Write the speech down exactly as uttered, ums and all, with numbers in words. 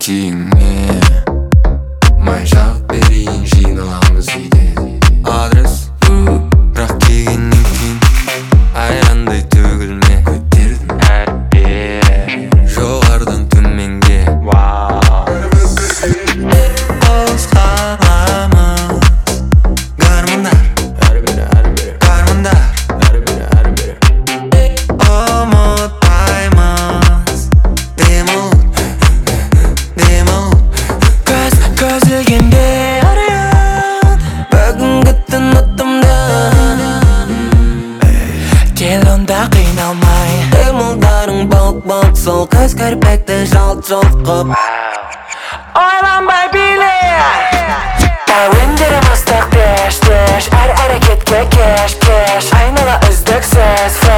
тиңе май жағып берейін, жиналамыз үйде. Адрес бірақ келгеннен кейін айрандай төгілме. Көтердім әріппе жоғарыдан төменге. Қозғаламыз гармондар, әрі-бері әрі-бері гармондар, әрі-бері әрі-бері. Ұмытпаймыз демалып, демалып. Көз көз ілгенде арияд бүгінгі түн ұттымдан. Кел онда қиналмай, қимылдарың балқ-балқ, сол көз кірпікті жалт-жалт қып. Ойланбай биле, әуендері мастық теш-теш, әр әрекетке кеш-кеш, айнала үздіксіз.